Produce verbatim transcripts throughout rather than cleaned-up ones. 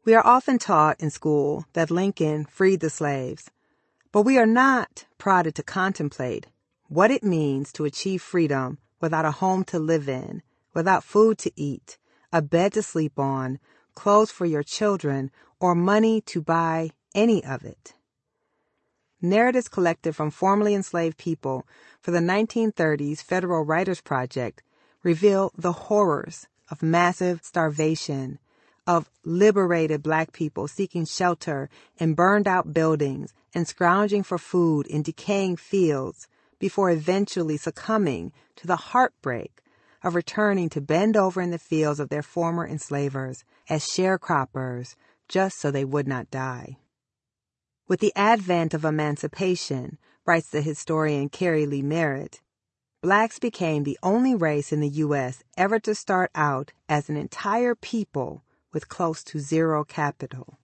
We are often taught in school that Lincoln freed the slaves, but we are not prodded to contemplate what it means to achieve freedom without a home to live in, without food to eat, a bed to sleep on, clothes for your children, or money to buy any of it. Narratives collected from formerly enslaved people for the nineteen thirties Federal Writers Project reveal the horrors of massive starvation, of liberated black people seeking shelter in burned-out buildings and scrounging for food in decaying fields before eventually succumbing to the heartbreak of returning to bend over in the fields of their former enslavers as sharecroppers just so they would not die. With the advent of emancipation, writes the historian Carrie Lee Merritt, blacks became the only race in the U S ever to start out as an entire people with close to zero capital.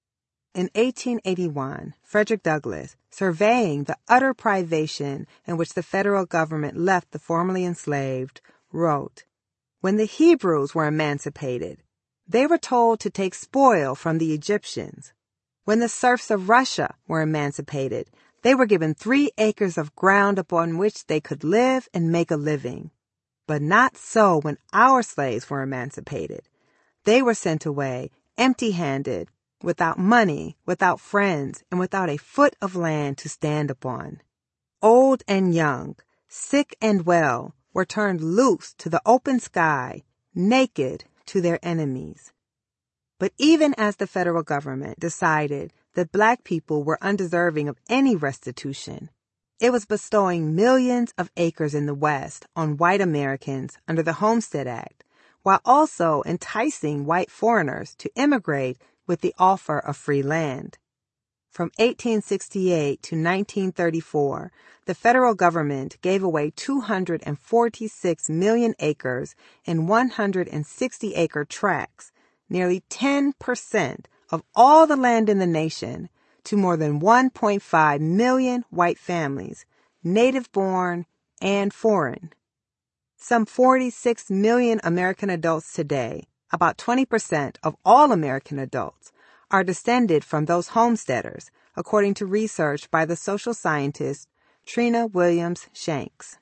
In eighteen eighty-one, Frederick Douglass, surveying the utter privation in which the federal government left the formerly enslaved, wrote, "When the Hebrews were emancipated, they were told to take spoil from the Egyptians. When the serfs of Russia were emancipated, they were given three acres of ground upon which they could live and make a living. But not so when our slaves were emancipated. They were sent away empty-handed, without money, without friends, and without a foot of land to stand upon. Old and young, sick and well, were turned loose to the open sky, naked to their enemies." But even as the federal government decided that black people were undeserving of any restitution, it was bestowing millions of acres in the West on white Americans under the Homestead Act, while also enticing white foreigners to immigrate with the offer of free land. From eighteen sixty-eight to nineteen thirty-four, the federal government gave away two hundred forty-six million acres in one hundred sixty acre tracts, nearly ten percent of all the land in the nation, to more than one point five million white families, native-born and foreign. Some forty-six million American adults today, about twenty percent of all American adults, are descended from those homesteaders, according to research by the social scientist Trina Williams Shanks.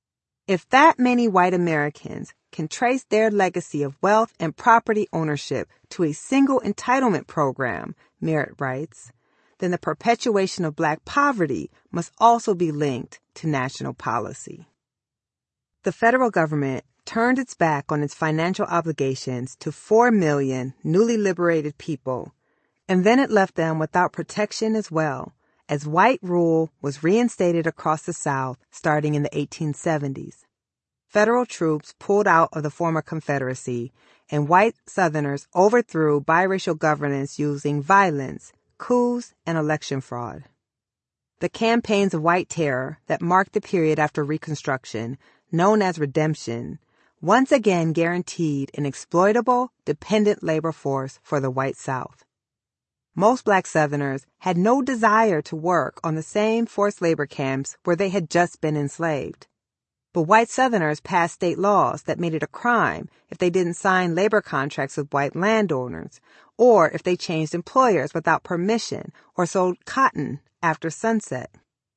If that many white Americans can trace their legacy of wealth and property ownership to a single entitlement program, Merritt writes, then the perpetuation of black poverty must also be linked to national policy. The federal government turned its back on its financial obligations to four million newly liberated people, and then it left them without protection as well, as white rule was reinstated across the South starting in the eighteen seventies. Federal troops pulled out of the former Confederacy, and white Southerners overthrew biracial governance using violence, coups, and election fraud. The campaigns of white terror that marked the period after Reconstruction, known as Redemption, once again guaranteed an exploitable, dependent labor force for the white South. Most black Southerners had no desire to work on the same forced labor camps where they had just been enslaved. But white Southerners passed state laws that made it a crime if they didn't sign labor contracts with white landowners, or if they changed employers without permission or sold cotton after sunset.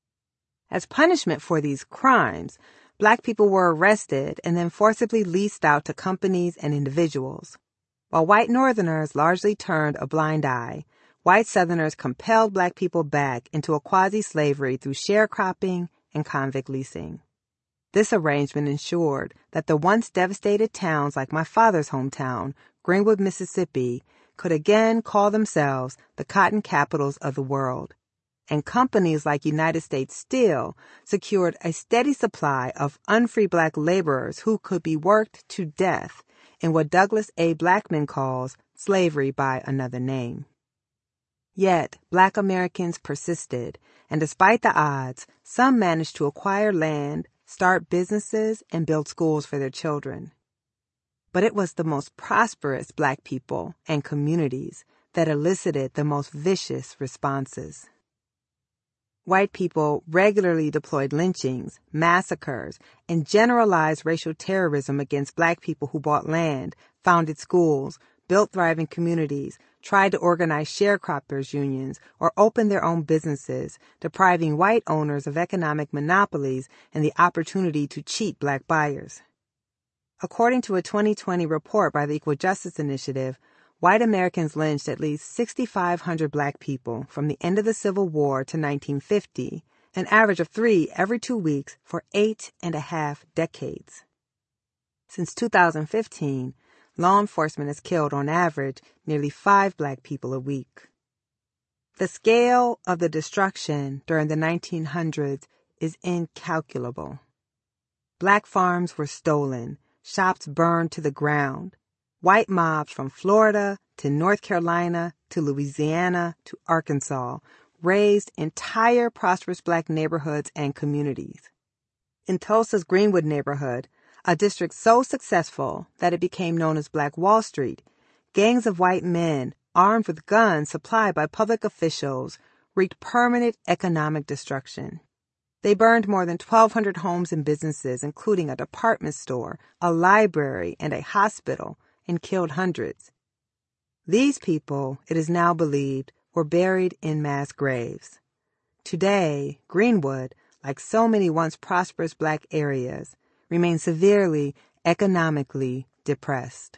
As punishment for these crimes, black people were arrested and then forcibly leased out to companies and individuals. While white Northerners largely turned a blind eye, white Southerners compelled black people back into a quasi-slavery through sharecropping and convict leasing. This arrangement ensured that the once devastated towns like my father's hometown, Greenwood, Mississippi, could again call themselves the cotton capitals of the world, and companies like United States Steel secured a steady supply of unfree black laborers who could be worked to death in what Douglas A. Blackman calls slavery by another name. Yet, black Americans persisted, and despite the odds, some managed to acquire land, start businesses, and build schools for their children. But it was the most prosperous black people and communities that elicited the most vicious responses. White people regularly deployed lynchings, massacres, and generalized racial terrorism against black people who bought land, founded schools, built thriving communities, tried to organize sharecroppers' unions, or open their own businesses, depriving white owners of economic monopolies and the opportunity to cheat black buyers. According to a twenty twenty report by the Equal Justice Initiative, white Americans lynched at least six thousand five hundred black people from the end of the Civil War to nineteen fifty, an average of three every two weeks for eight and a half decades. Since two thousand fifteen, law enforcement has killed, on average, nearly five black people a week. The scale of the destruction during the nineteen hundreds is incalculable. Black farms were stolen, shops burned to the ground. White mobs from Florida to North Carolina to Louisiana to Arkansas razed entire prosperous black neighborhoods and communities. In Tulsa's Greenwood neighborhood, a district so successful that it became known as Black Wall Street, gangs of white men, armed with guns supplied by public officials, wreaked permanent economic destruction. They burned more than twelve hundred homes and businesses, including a department store, a library, and a hospital, and killed hundreds. These people, it is now believed, were buried in mass graves. Today, Greenwood, like so many once prosperous black areas, remains severely economically depressed.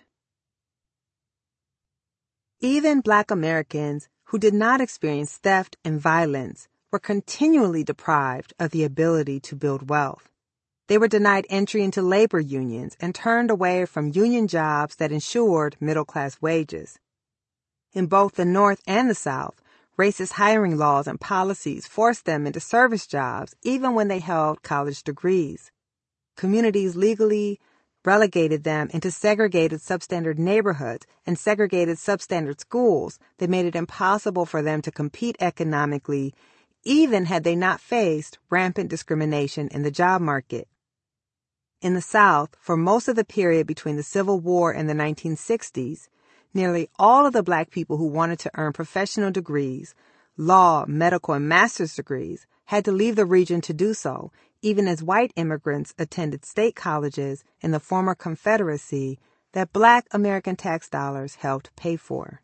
Even black Americans who did not experience theft and violence were continually deprived of the ability to build wealth. They were denied entry into labor unions and turned away from union jobs that ensured middle-class wages. In both the North and the South, racist hiring laws and policies forced them into service jobs even when they held college degrees. Communities legally relegated them into segregated substandard neighborhoods and segregated substandard schools that made it impossible for them to compete economically, even had they not faced rampant discrimination in the job market. In the South, for most of the period between the Civil War and the nineteen sixties, nearly all of the black people who wanted to earn professional degrees, law, medical, and master's degrees, had to leave the region to do so, even as white immigrants attended state colleges in the former Confederacy that black American tax dollars helped pay for.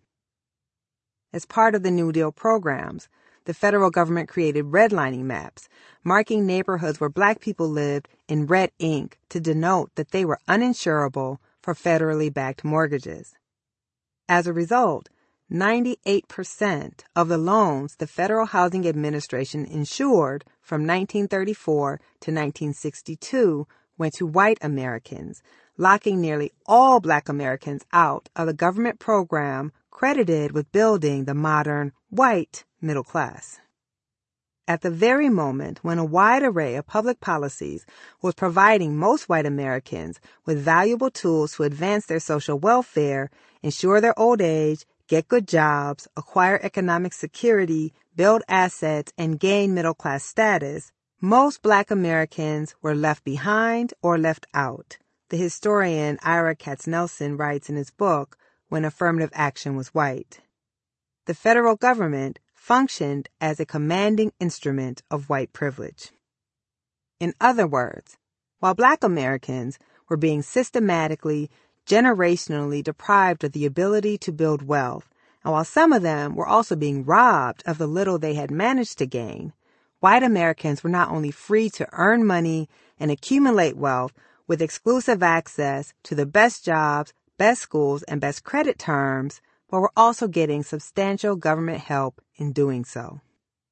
As part of the New Deal programs, the federal government created redlining maps, marking neighborhoods where black people lived in red ink to denote that they were uninsurable for federally backed mortgages. As a result, ninety-eight percent of the loans the Federal Housing Administration insured from nineteen thirty-four to nineteen sixty-two went to white Americans, locking nearly all black Americans out of the government program credited with building the modern white middle class. At the very moment when a wide array of public policies was providing most white Americans with valuable tools to advance their social welfare, ensure their old age, get good jobs, acquire economic security, build assets, and gain middle-class status, most black Americans were left behind or left out. The historian Ira Katznelson writes in his book, When Affirmative Action Was White. The federal government functioned as a commanding instrument of white privilege. In other words, while black Americans were being systematically, generationally deprived of the ability to build wealth, and while some of them were also being robbed of the little they had managed to gain, white Americans were not only free to earn money and accumulate wealth with exclusive access to the best jobs, best schools, and best credit terms, but were also getting substantial government help in doing so.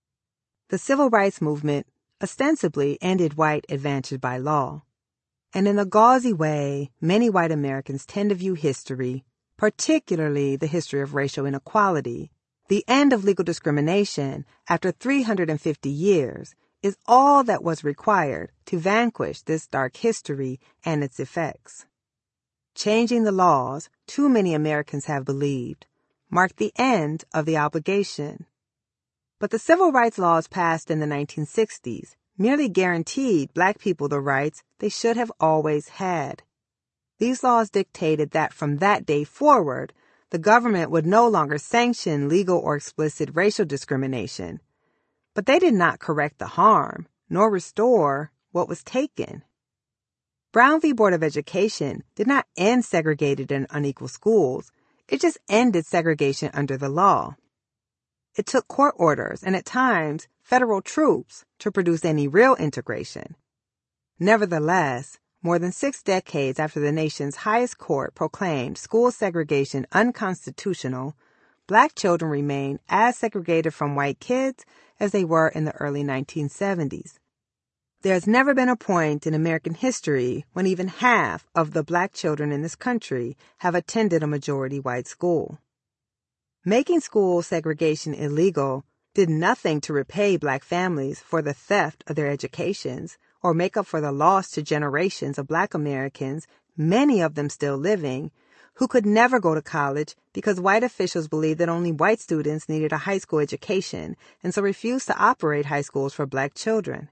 The civil rights movement ostensibly ended white advantage by law. And in a gauzy way, many white Americans tend to view history, particularly the history of racial inequality, the end of legal discrimination after three hundred fifty years, is all that was required to vanquish this dark history and its effects. Changing the laws, too many Americans have believed, marked the end of the obligation. But the civil rights laws passed in the nineteen sixties merely guaranteed black people the rights they should have always had. These laws dictated that from that day forward, the government would no longer sanction legal or explicit racial discrimination. But they did not correct the harm, nor restore what was taken. Brown v. Board of Education did not end segregated and unequal schools. It just ended segregation under the law. It took court orders and, at times, federal troops to produce any real integration. Nevertheless, more than six decades after the nation's highest court proclaimed school segregation unconstitutional, black children remain as segregated from white kids as they were in the early nineteen seventies. There has never been a point in American history when even half of the black children in this country have attended a majority white school. Making school segregation illegal did nothing to repay black families for the theft of their educations or make up for the loss to generations of black Americans, many of them still living, who could never go to college because white officials believed that only white students needed a high school education and so refused to operate high schools for black children.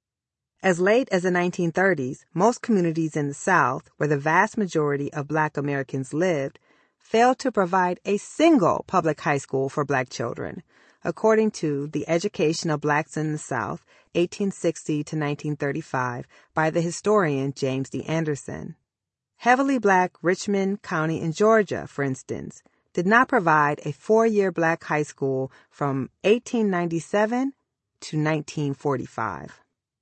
As late as the nineteen thirties, most communities in the South, where the vast majority of black Americans lived, failed to provide a single public high school for black children, according to The Education of Blacks in the South, eighteen sixty to nineteen thirty-five, by the historian James D. Anderson. Heavily black Richmond County in Georgia, for instance, did not provide a four-year black high school from eighteen ninety-seven to nineteen forty-five.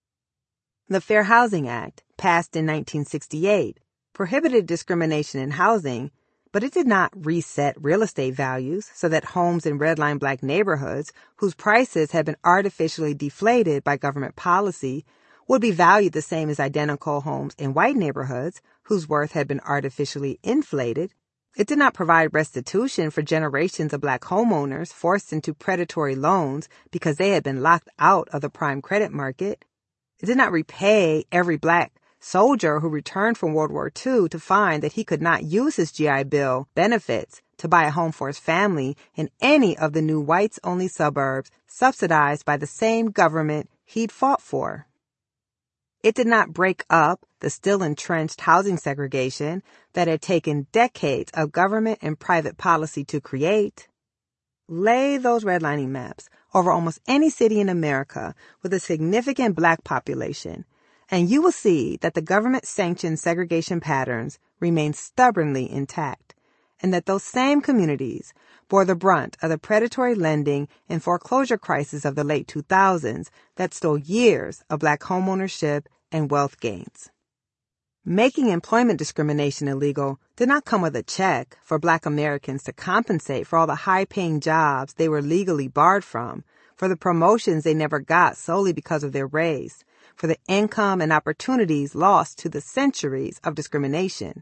The Fair Housing Act, passed in nineteen sixty-eight, prohibited discrimination in housing, but it did not reset real estate values so that homes in redline black neighborhoods, whose prices had been artificially deflated by government policy, would be valued the same as identical homes in white neighborhoods, whose worth had been artificially inflated. It did not provide restitution for generations of black homeowners forced into predatory loans because they had been locked out of the prime credit market. It did not repay every black soldier who returned from World War Two to find that he could not use his G I Bill benefits to buy a home for his family in any of the new whites-only suburbs subsidized by the same government he'd fought for. It did not break up the still entrenched housing segregation that had taken decades of government and private policy to create. Lay those redlining maps over almost any city in America with a significant black population, and you will see that the government-sanctioned segregation patterns remain stubbornly intact, and that those same communities bore the brunt of the predatory lending and foreclosure crisis of the late two thousands that stole years of black homeownership and wealth gains. Making employment discrimination illegal did not come with a check for black Americans to compensate for all the high-paying jobs they were legally barred from, for the promotions they never got solely because of their race, for the income and opportunities lost to the centuries of discrimination.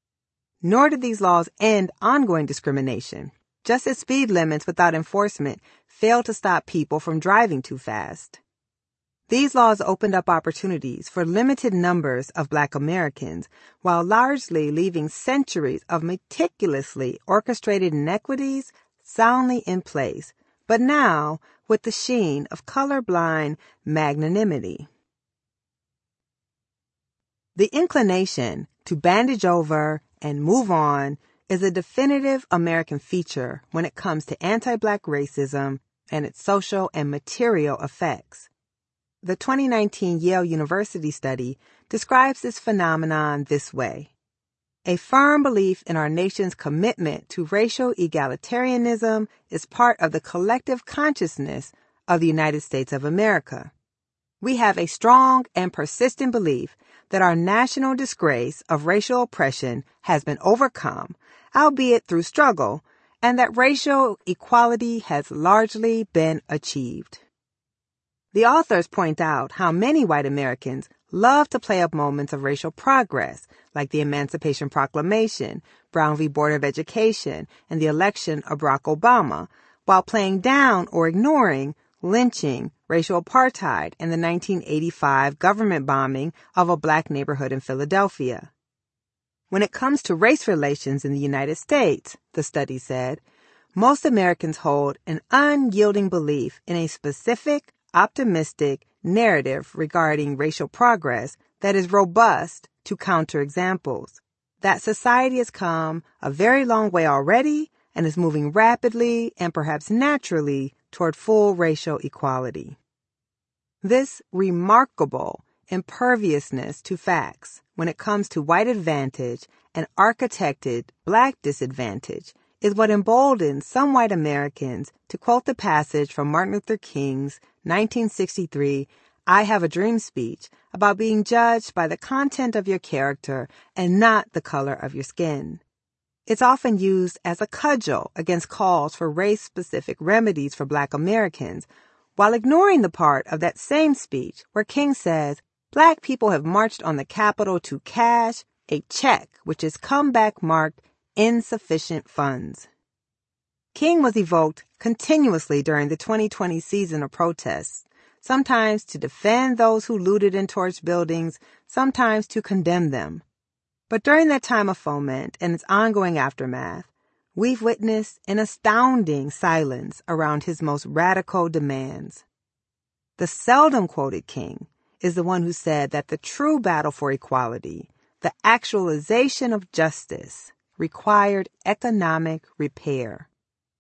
Nor did these laws end ongoing discrimination, just as speed limits without enforcement failed to stop people from driving too fast. These laws opened up opportunities for limited numbers of black Americans, while largely leaving centuries of meticulously orchestrated inequities soundly in place, but now with the sheen of colorblind magnanimity. The inclination to bandage over and move on is a definitive American feature when it comes to anti-black racism and its social and material effects. The twenty nineteen Yale University study describes this phenomenon this way. A firm belief in our nation's commitment to racial egalitarianism is part of the collective consciousness of the United States of America. We have a strong and persistent belief that our national disgrace of racial oppression has been overcome, albeit through struggle, and that racial equality has largely been achieved. The authors point out how many white Americans love to play up moments of racial progress, like the Emancipation Proclamation, Brown v. Board of Education, and the election of Barack Obama, while playing down or ignoring lynching, racial apartheid, and the nineteen eighty-five government bombing of a black neighborhood in Philadelphia. When it comes to race relations in the United States, the study said, most Americans hold an unyielding belief in a specific, optimistic narrative regarding racial progress that is robust to counterexamples, that society has come a very long way already and is moving rapidly and perhaps naturally toward full racial equality. This remarkable imperviousness to facts when it comes to white advantage and architected black disadvantage is what emboldened some white Americans to quote the passage from Martin Luther King's nineteen sixty-three I Have a Dream speech about being judged by the content of your character and not the color of your skin. It's often used as a cudgel against calls for race-specific remedies for Black Americans, while ignoring the part of that same speech where King says, Black people have marched on the Capitol to cash a check which has come back marked insufficient funds. King was evoked continuously during the twenty twenty season of protests, sometimes to defend those who looted and torched buildings, sometimes to condemn them. But during that time of foment and its ongoing aftermath, we've witnessed an astounding silence around his most radical demands. The seldom quoted King is the one who said that the true battle for equality, the actualization of justice, required economic repair.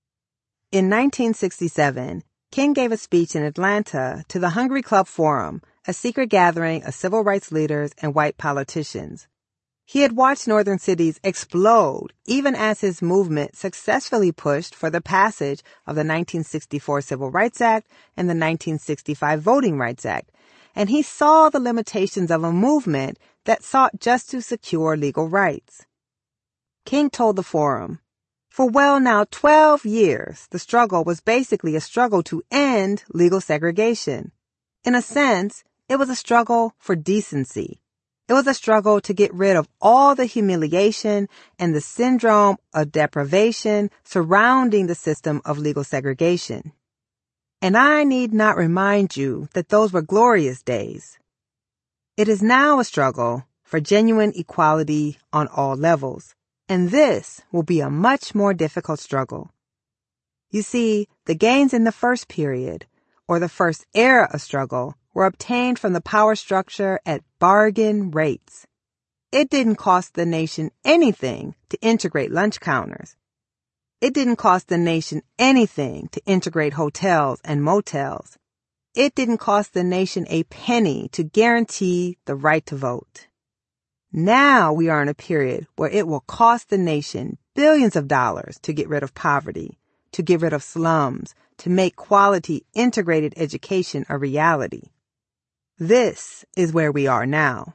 In nineteen sixty-seven, King gave a speech in Atlanta to the Hungry Club Forum, a secret gathering of civil rights leaders and white politicians. He had watched northern cities explode even as his movement successfully pushed for the passage of the nineteen sixty-four Civil Rights Act and the nineteen sixty-five Voting Rights Act, and he saw the limitations of a movement that sought just to secure legal rights. King told the forum, for well now twelve years, the struggle was basically a struggle to end legal segregation. In a sense, it was a struggle for decency. It was a struggle to get rid of all the humiliation and the syndrome of deprivation surrounding the system of legal segregation. And I need not remind you that those were glorious days. It is now a struggle for genuine equality on all levels, and this will be a much more difficult struggle. You see, the gains in the first period, or the first era of struggle, were obtained from the power structure at bargain rates. It didn't cost the nation anything to integrate lunch counters. It didn't cost the nation anything to integrate hotels and motels. It didn't cost the nation a penny to guarantee the right to vote. Now we are in a period where it will cost the nation billions of dollars to get rid of poverty, to get rid of slums, to make quality integrated education a reality. This is where we are now.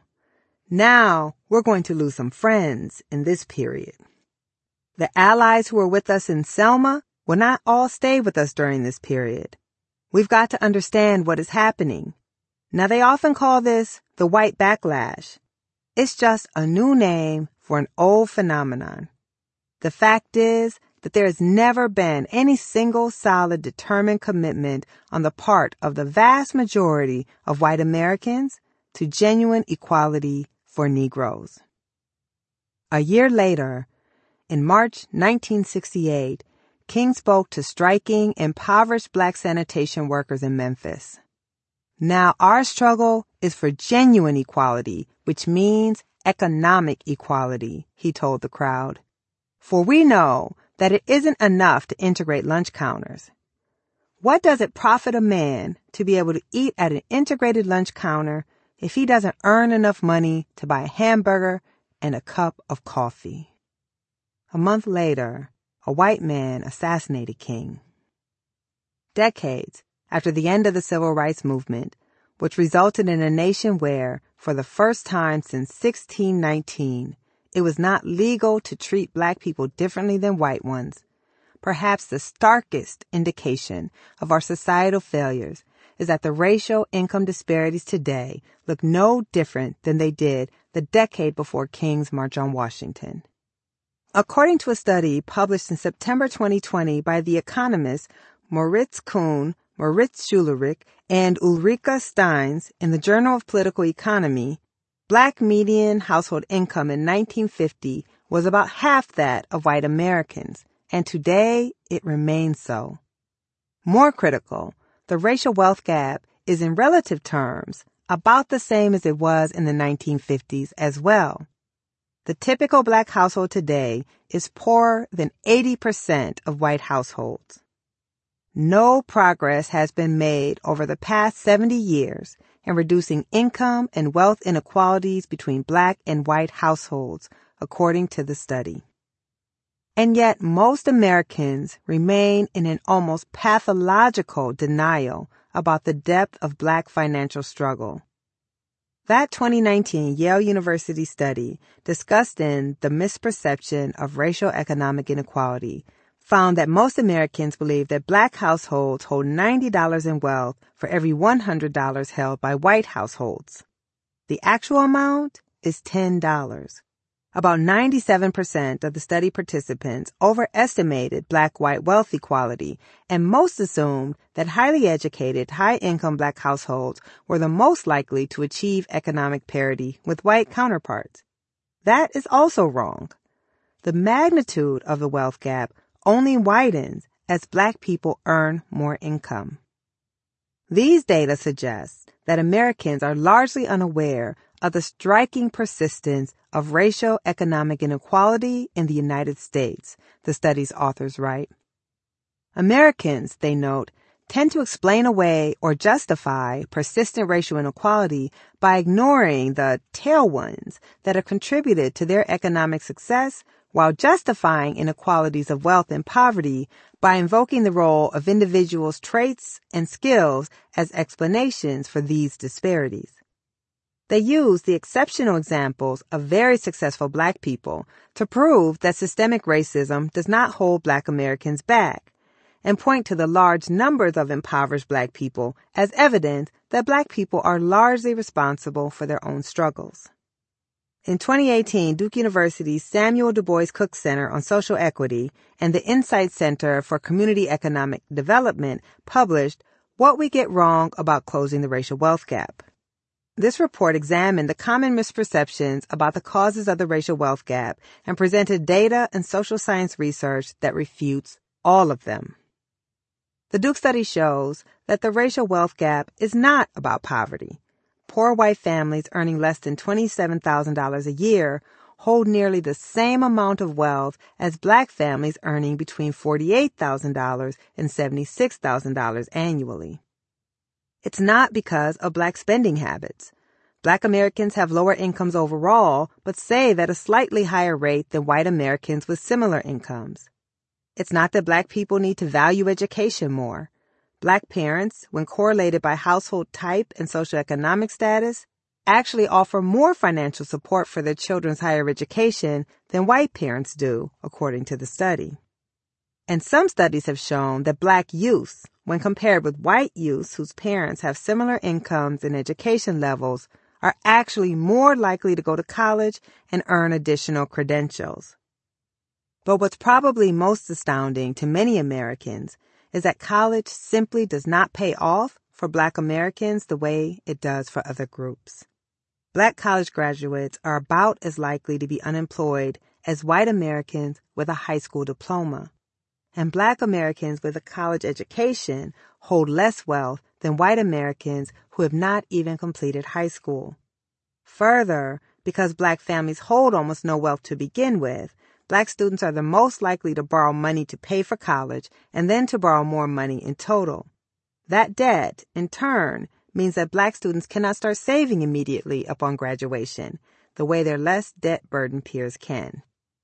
Now we're going to lose some friends in this period. The allies who were with us in Selma will not all stay with us during this period. We've got to understand what is happening. Now, they often call this the white backlash. It's just a new name for an old phenomenon. The fact is that there has never been any single solid determined commitment on the part of the vast majority of white Americans to genuine equality for Negroes. A year later, in March nineteen sixty-eight, King spoke to striking, impoverished Black sanitation workers in Memphis. Now our struggle is for genuine equality, which means economic equality, he told the crowd. For we know that it isn't enough to integrate lunch counters. What does it profit a man to be able to eat at an integrated lunch counter if he doesn't earn enough money to buy a hamburger and a cup of coffee? A month later, a white man assassinated King. Decades after the end of the Civil Rights Movement, which resulted in a nation where, for the first time since sixteen nineteen, it was not legal to treat Black people differently than white ones, perhaps the starkest indication of our societal failures is that the racial income disparities today look no different than they did the decade before King's March on Washington. According to a study published in September twenty twenty by The Economist, Moritz Kuhn, Moritz Schulerich, and Ulrika Steins in the Journal of Political Economy, Black median household income in nineteen fifty was about half that of white Americans, and today it remains so. More critical, the racial wealth gap is in relative terms about the same as it was in the nineteen fifties as well. The typical Black household today is poorer than eighty percent of white households. No progress has been made over the past seventy years in reducing income and wealth inequalities between Black and white households, according to the study. And yet most Americans remain in an almost pathological denial about the depth of Black financial struggle. That twenty nineteen Yale University study, discussed in The Misperception of Racial Economic Inequality, found that most Americans believe that Black households hold ninety dollars in wealth for every one hundred dollars held by white households. The actual amount is ten dollars. About ninety-seven percent of the study participants overestimated Black-white wealth equality, and most assumed that highly educated, high-income Black households were the most likely to achieve economic parity with white counterparts. That is also wrong. The magnitude of the wealth gap only widens as Black people earn more income. These data suggest that Americans are largely unaware of the striking persistence of racial economic inequality in the United States, the study's authors write. Americans, they note, tend to explain away or justify persistent racial inequality by ignoring the tailwinds that have contributed to their economic success, while justifying inequalities of wealth and poverty by invoking the role of individuals' traits and skills as explanations for these disparities. They use the exceptional examples of very successful Black people to prove that systemic racism does not hold Black Americans back, and point to the large numbers of impoverished Black people as evidence that Black people are largely responsible for their own struggles. In twenty eighteen, Duke University's Samuel Du Bois Cook Center on Social Equity and the Insight Center for Community Economic Development published What We Get Wrong About Closing the Racial Wealth Gap. This report examined the common misperceptions about the causes of the racial wealth gap and presented data and social science research that refutes all of them. The Duke study shows that the racial wealth gap is not about poverty. Poor white families earning less than twenty-seven thousand dollars a year hold nearly the same amount of wealth as Black families earning between forty-eight thousand dollars and seventy-six thousand dollars annually. It's not because of Black spending habits. Black Americans have lower incomes overall, but save at a slightly higher rate than white Americans with similar incomes. It's not that Black people need to value education more. Black parents, when correlated by household type and socioeconomic status, actually offer more financial support for their children's higher education than white parents do, according to the study. And some studies have shown that Black youths, when compared with white youths whose parents have similar incomes and education levels, are actually more likely to go to college and earn additional credentials. But what's probably most astounding to many Americans is that college simply does not pay off for Black Americans the way it does for other groups. Black college graduates are about as likely to be unemployed as white Americans with a high school diploma. And Black Americans with a college education hold less wealth than white Americans who have not even completed high school. Further, because Black families hold almost no wealth to begin with, Black students are the most likely to borrow money to pay for college and then to borrow more money in total. That debt, in turn, means that Black students cannot start saving immediately upon graduation, the way their less debt-burdened peers can.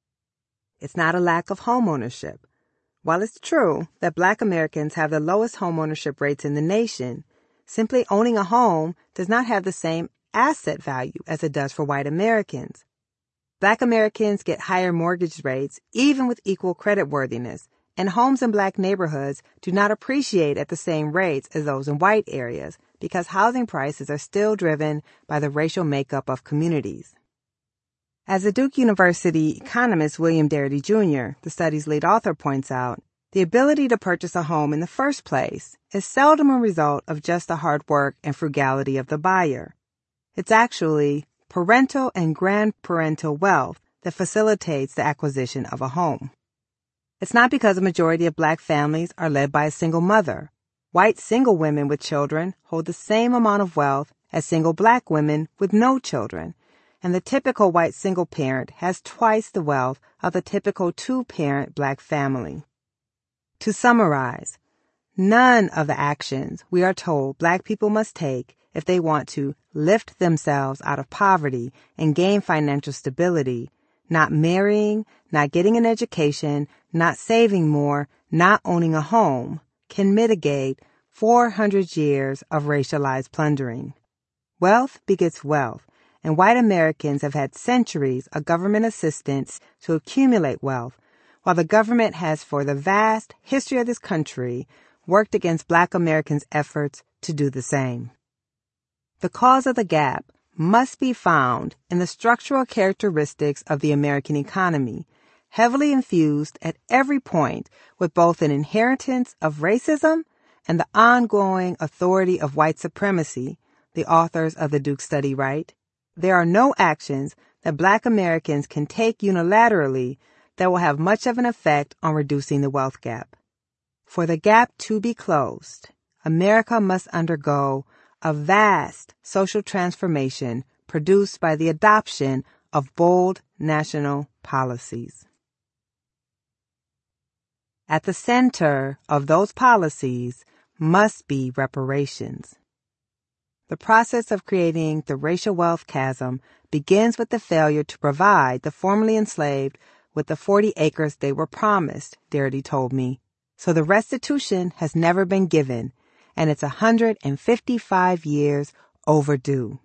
It's not a lack of home ownership. While it's true that Black Americans have the lowest homeownership rates in the nation, simply owning a home does not have the same asset value as it does for white Americans. Black Americans get higher mortgage rates even with equal creditworthiness, and homes in Black neighborhoods do not appreciate at the same rates as those in white areas because housing prices are still driven by the racial makeup of communities. As the Duke University economist William Darity Junior, the study's lead author, points out, the ability to purchase a home in the first place is seldom a result of just the hard work and frugality of the buyer. It's actually parental and grandparental wealth that facilitates the acquisition of a home. It's not because a majority of Black families are led by a single mother. White single women with children hold the same amount of wealth as single Black women with no children, and the typical white single parent has twice the wealth of the typical two-parent Black family. To summarize, none of the actions we are told Black people must take if they want to lift themselves out of poverty and gain financial stability, not marrying, not getting an education, not saving more, not owning a home, can mitigate four hundred years of racialized plundering. Wealth begets wealth, and white Americans have had centuries of government assistance to accumulate wealth, while the government has, for the vast history of this country, worked against black Americans' efforts to do the same. The cause of the gap must be found in the structural characteristics of the American economy, heavily infused at every point with both an inheritance of racism and the ongoing authority of white supremacy, the authors of the Duke study write. There are no actions that black Americans can take unilaterally that will have much of an effect on reducing the wealth gap. For the gap to be closed, America must undergo a vast social transformation produced by the adoption of bold national policies. At the center of those policies must be reparations. The process of creating the racial wealth chasm begins with the failure to provide the formerly enslaved with the forty acres they were promised, Darity told me. So the restitution has never been given, and it's one hundred fifty-five years overdue.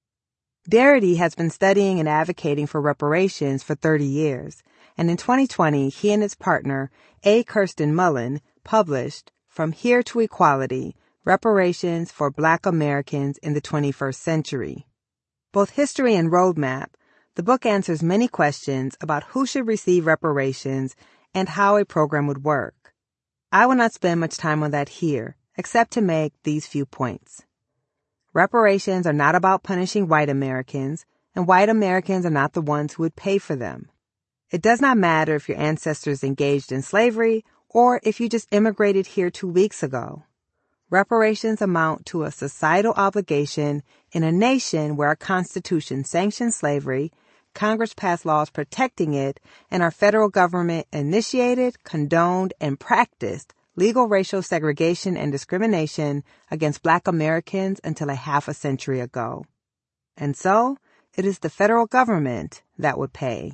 Darity has been studying and advocating for reparations for thirty years, and in twenty twenty, he and his partner, A. Kirsten Mullen, published From Here to Equality, Reparations for Black Americans in the twenty-first Century. Both history and roadmap, the book answers many questions about who should receive reparations and how a program would work. I will not spend much time on that here, except to make these few points. Reparations are not about punishing white Americans, and white Americans are not the ones who would pay for them. It does not matter if your ancestors engaged in slavery or if you just immigrated here two weeks ago. Reparations amount to a societal obligation in a nation where our Constitution sanctions slavery, Congress passed laws protecting it, and our federal government initiated, condoned, and practiced legal racial segregation and discrimination against black Americans until a half a century ago. And so, it is the federal government that would pay.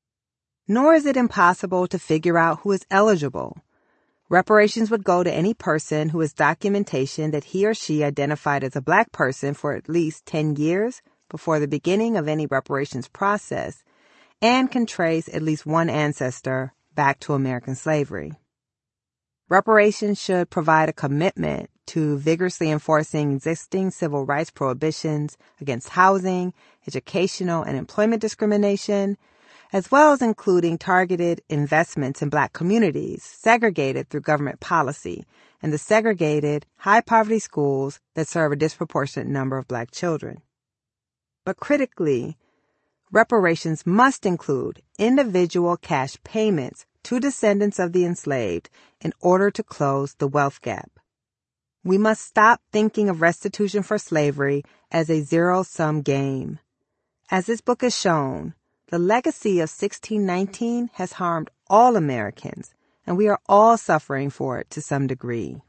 Nor is it impossible to figure out who is eligible. Reparations would go to any person who has documentation that he or she identified as a black person for at least ten years before the beginning of any reparations process and can trace at least one ancestor back to American slavery. Reparations should provide a commitment to vigorously enforcing existing civil rights prohibitions against housing, educational, and employment discrimination, as well as including targeted investments in black communities segregated through government policy and the segregated, high-poverty schools that serve a disproportionate number of black children. But critically, reparations must include individual cash payments to descendants of the enslaved in order to close the wealth gap. We must stop thinking of restitution for slavery as a zero-sum game. As this book has shown, the legacy of sixteen nineteen has harmed all Americans, and we are all suffering for it to some degree.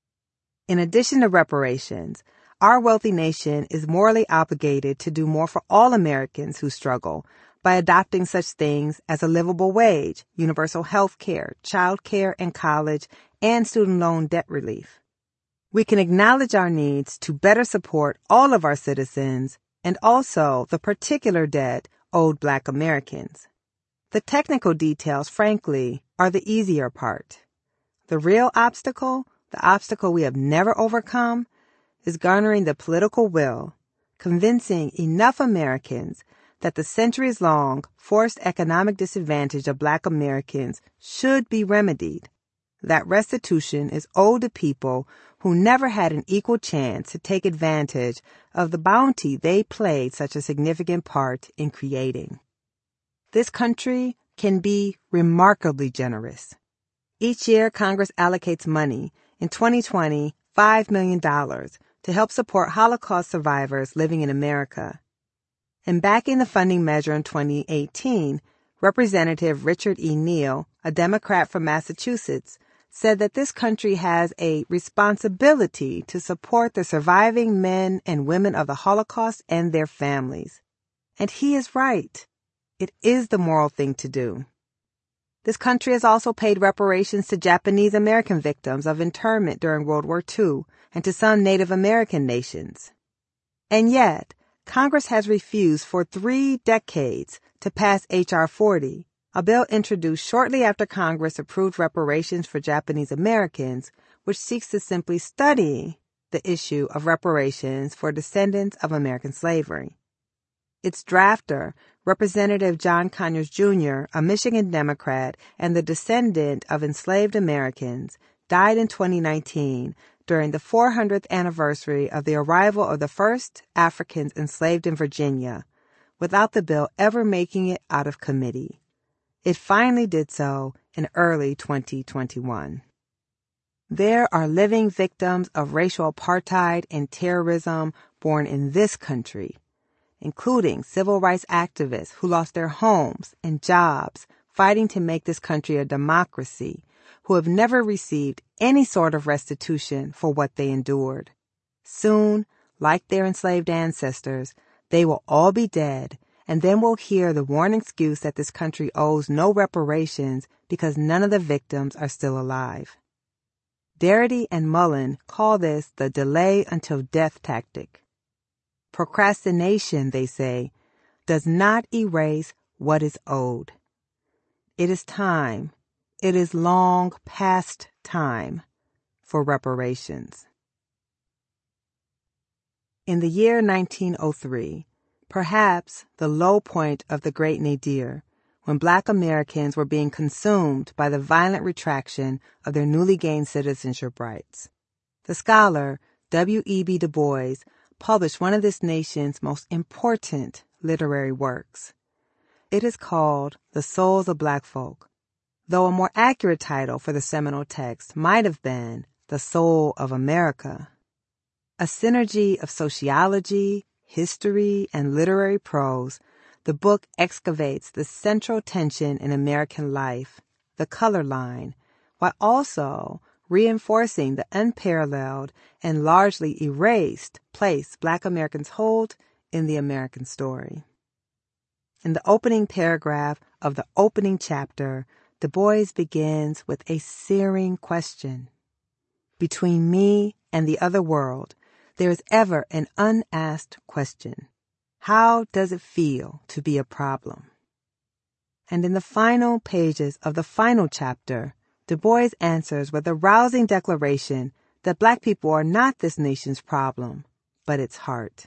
In addition to reparations, our wealthy nation is morally obligated to do more for all Americans who struggle by adopting such things as a livable wage, universal health care, child care and college, and student loan debt relief. We can acknowledge our needs to better support all of our citizens and also the particular debt owed black Americans. The technical details, frankly, are the easier part. The real obstacle, the obstacle we have never overcome, is garnering the political will, convincing enough Americans that the centuries-long forced economic disadvantage of black Americans should be remedied, that restitution is owed to people who never had an equal chance to take advantage of the bounty they played such a significant part in creating. This country can be remarkably generous. Each year, Congress allocates money, in twenty twenty, five million dollars, to help support Holocaust survivors living in America. In backing the funding measure in twenty eighteen, Representative Richard E. Neal, a Democrat from Massachusetts, said that this country has a responsibility to support the surviving men and women of the Holocaust and their families. And he is right. It is the moral thing to do. This country has also paid reparations to Japanese American victims of internment during World War Two and to some Native American nations. And yet, Congress has refused for three decades to pass H R forty, a bill introduced shortly after Congress approved reparations for Japanese Americans, which seeks to simply study the issue of reparations for descendants of American slavery. Its drafter, Representative John Conyers Junior, a Michigan Democrat and the descendant of enslaved Americans, died in twenty nineteen during the four hundredth anniversary of the arrival of the first Africans enslaved in Virginia, without the bill ever making it out of committee. It finally did so in early twenty twenty-one. There are living victims of racial apartheid and terrorism born in this country, including civil rights activists who lost their homes and jobs fighting to make this country a democracy, who have never received any sort of restitution for what they endured. Soon, like their enslaved ancestors, they will all be dead, and then we'll hear the worn excuse that this country owes no reparations because none of the victims are still alive. Darity and Mullen call this the delay until death tactic. Procrastination, they say, does not erase what is owed. It is time, it is long past time for reparations. In the year nineteen oh three, perhaps the low point of the Great Nadir, when Black Americans were being consumed by the violent retraction of their newly gained citizenship rights, the scholar W E B Du Bois published one of this nation's most important literary works. It is called The Souls of Black Folk, though a more accurate title for the seminal text might have been The Soul of America. A synergy of sociology, history, and literary prose, the book excavates the central tension in American life, the color line, while also reinforcing the unparalleled and largely erased place Black Americans hold in the American story. In the opening paragraph of the opening chapter, Du Bois begins with a searing question. Between me and the other world, there is ever an unasked question. How does it feel to be a problem? And in the final pages of the final chapter, Du Bois answers with a rousing declaration that Black people are not this nation's problem, but its heart.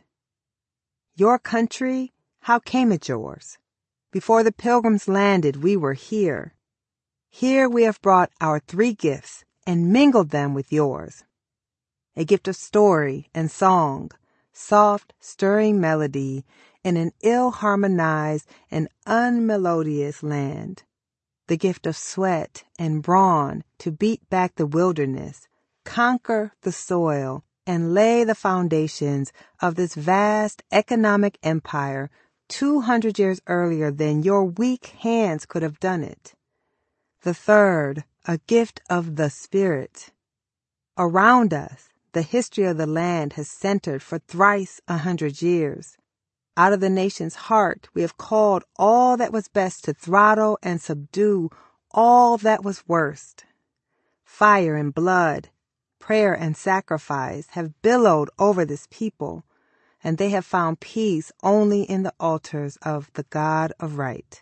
Your country, how came it yours? Before the Pilgrims landed, we were here. Here we have brought our three gifts and mingled them with yours. A gift of story and song, soft, stirring melody in an ill-harmonized and unmelodious land. The gift of sweat and brawn to beat back the wilderness, conquer the soil, and lay the foundations of this vast economic empire two hundred years earlier than your weak hands could have done it. The third, a gift of the spirit. Around us, the history of the land has centered for thrice a hundred years. Out of the nation's heart, we have called all that was best to throttle and subdue all that was worst. Fire and blood, prayer and sacrifice have billowed over this people, and they have found peace only in the altars of the God of right.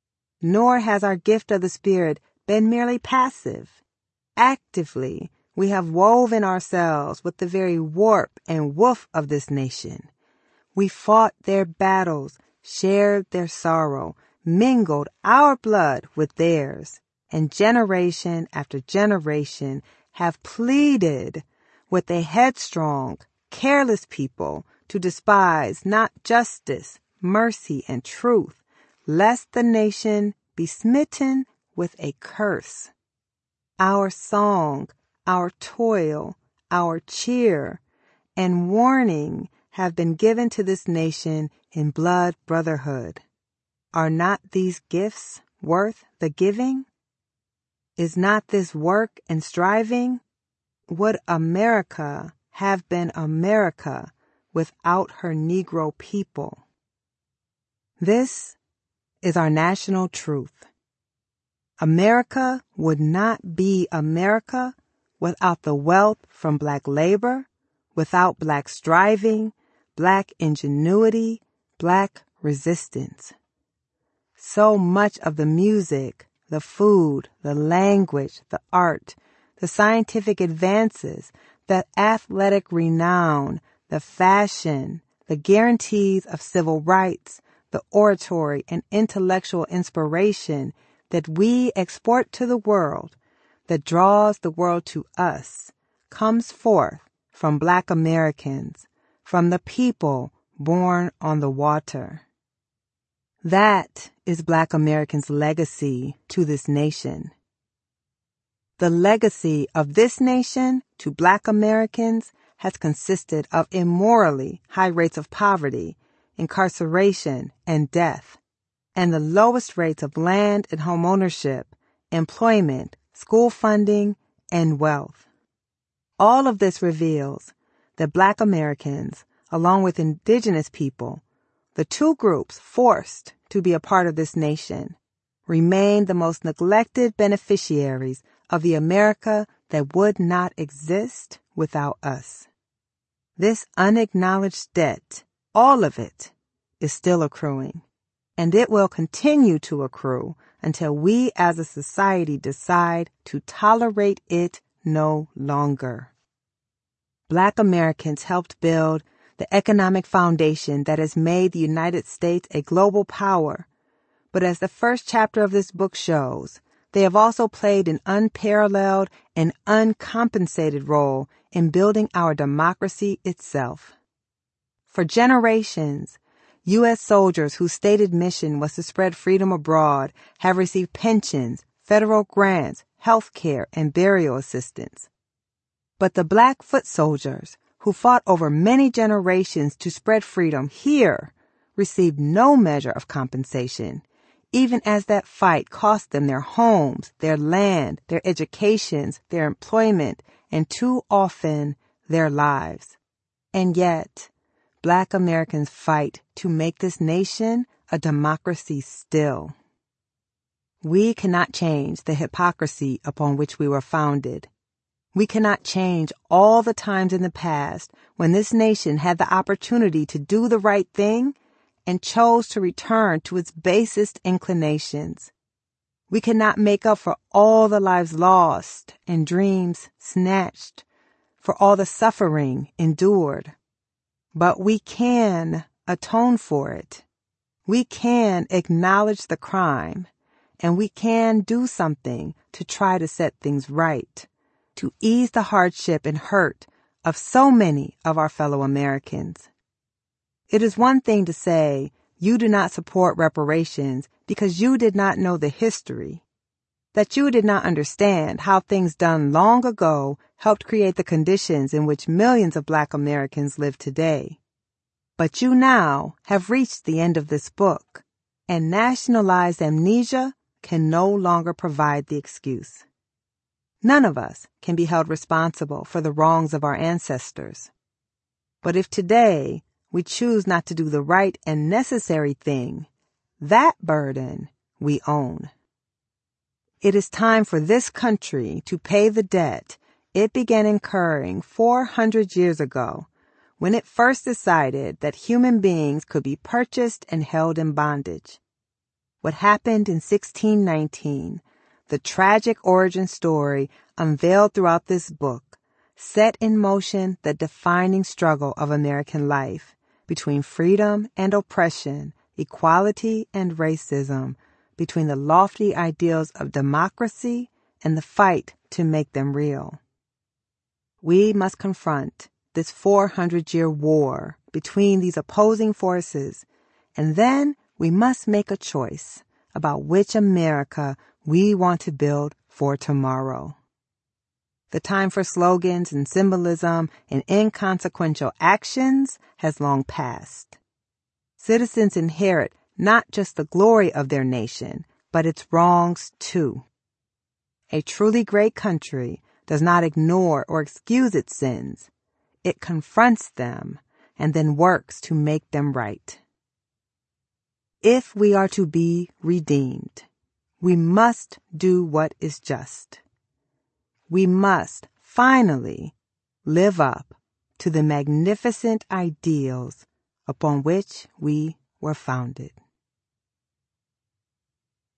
Nor has our gift of the Spirit been merely passive. Actively, we have woven ourselves with the very warp and woof of this nation. We fought their battles, shared their sorrow, mingled our blood with theirs, and generation after generation have pleaded with a headstrong, careless people to despise not justice, mercy, and truth, lest the nation be smitten with a curse. Our song, our toil, our cheer, and warning have been given to this nation in blood brotherhood. Are not these gifts worth the giving? Is not this work and striving? Would America have been America without her Negro people? This is our national truth. America would not be America without the wealth from Black labor, without Black striving, Black ingenuity, Black resistance. So much of the music, the food, the language, the art, the scientific advances, the athletic renown, the fashion, the guarantees of civil rights, the oratory and intellectual inspiration that we export to the world, that draws the world to us, comes forth from Black Americans, from the people born on the water. That is Black Americans' legacy to this nation. The legacy of this nation to Black Americans has consisted of immorally high rates of poverty, incarceration, and death, and the lowest rates of land and home ownership, employment, school funding, and wealth. All of this reveals that Black Americans, along with indigenous people, the two groups forced to be a part of this nation, remain the most neglected beneficiaries of the America that would not exist without us. This unacknowledged debt, all of it, is still accruing, and it will continue to accrue until we as a society decide to tolerate it no longer. Black Americans helped build the economic foundation that has made the United States a global power. But as the first chapter of this book shows, they have also played an unparalleled and uncompensated role in building our democracy itself. For generations, U S soldiers whose stated mission was to spread freedom abroad have received pensions, federal grants, health care, and burial assistance. But the Black foot soldiers, who fought over many generations to spread freedom here, received no measure of compensation, even as that fight cost them their homes, their land, their educations, their employment, and too often their lives. And yet, Black Americans fight to make this nation a democracy still. We cannot change the hypocrisy upon which we were founded. We cannot change all the times in the past when this nation had the opportunity to do the right thing and chose to return to its basest inclinations. We cannot make up for all the lives lost and dreams snatched, for all the suffering endured. But we can atone for it. We can acknowledge the crime, and we can do something to try to set things right, to ease the hardship and hurt of so many of our fellow Americans. It is one thing to say you do not support reparations because you did not know the history, that you did not understand how things done long ago helped create the conditions in which millions of Black Americans live today. But you now have reached the end of this book, and nationalized amnesia can no longer provide the excuse. None of us can be held responsible for the wrongs of our ancestors. But if today we choose not to do the right and necessary thing, that burden we own. It is time for this country to pay the debt it began incurring four hundred years ago when it first decided that human beings could be purchased and held in bondage. What happened in sixteen nineteen, the tragic origin story unveiled throughout this book, set in motion the defining struggle of American life between freedom and oppression, equality and racism, between the lofty ideals of democracy and the fight to make them real. We must confront this four hundred year war between these opposing forces, and then we must make a choice about which America we want to build for tomorrow. The time for slogans and symbolism and inconsequential actions has long passed. Citizens inherit not just the glory of their nation, but its wrongs too. A truly great country does not ignore or excuse its sins. It confronts them and then works to make them right. If we are to be redeemed, we must do what is just. We must finally live up to the magnificent ideals upon which we were founded.